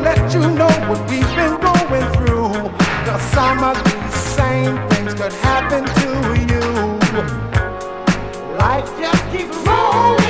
let you know what we've been going through. Cause some of these same things could happen to you. Life just keeps rolling.